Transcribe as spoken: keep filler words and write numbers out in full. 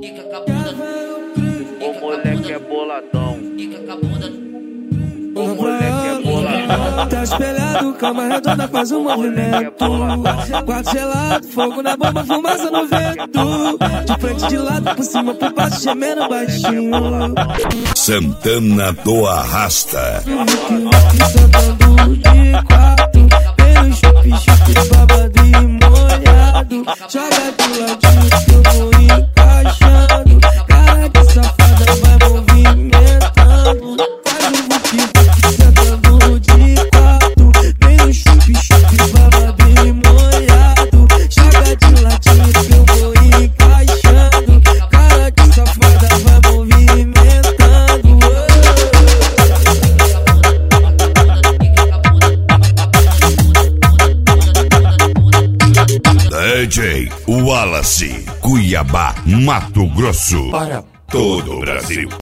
O moleque é boladão. O moleque é boladão. Tá espelhado, cama redonda, faz um movimento. Quarto gelado, fogo na bomba, fumaça no vento. De frente, de lado, por cima, por baixo, gemendo baixinho. Santana do Arrasta. Sentando de quatro, pelo chupi, chupi, babado e molhado. Joga de ladinho que eu vou encaixando. Cara de safada vai movimentando. Faz um buque, sentando de quatro, pelo chupi, chupi, babado e molhado. Joga de ladinho que eu vou encaixando. Cara de safada vai movimentando. D J Wallace, Cuiabá, Mato Grosso. Para todo o Brasil.